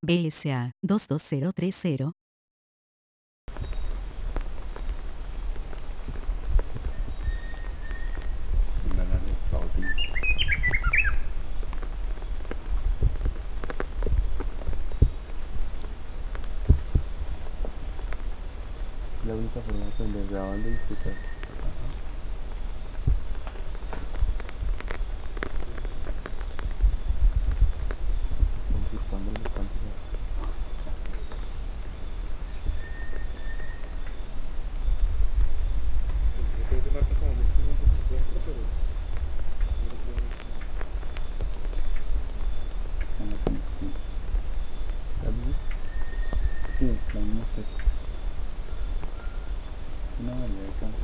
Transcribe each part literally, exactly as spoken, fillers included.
B S A dos dos cero tres cero. Ganarle Saudi. La única forma de aprender grabando y disfrutar. Conquistando los campos. Creo que marca como mil quinientos cincuenta, pero yo no creo mucho. En la conexión. ¿Está bien? Sí, la misma fecha. Una variedad de campos.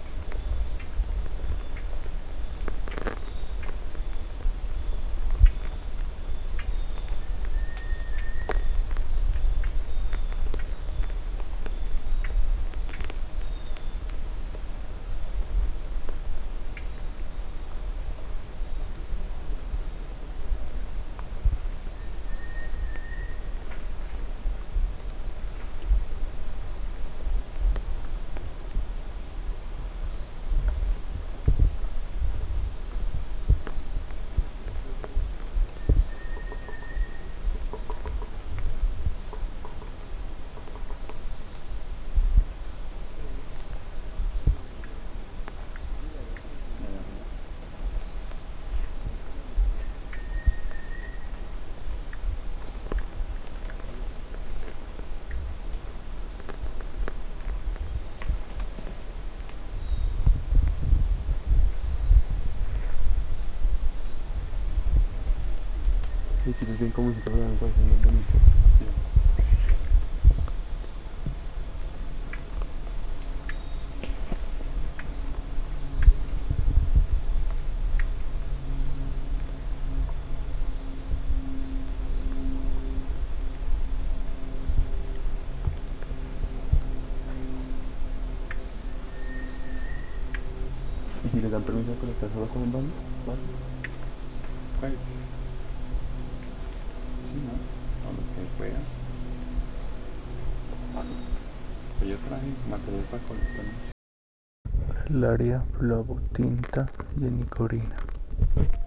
Sí, chicos, bien como si todo me parece muy bonito. Sí. ¿Y si les dan permiso de conectar solo con un bando? ¿Vale? Pues, sí, ¿no? A lo que pueda. Pues yo traje material para conectar. Laria, Flobo, Tinta y Enicorina.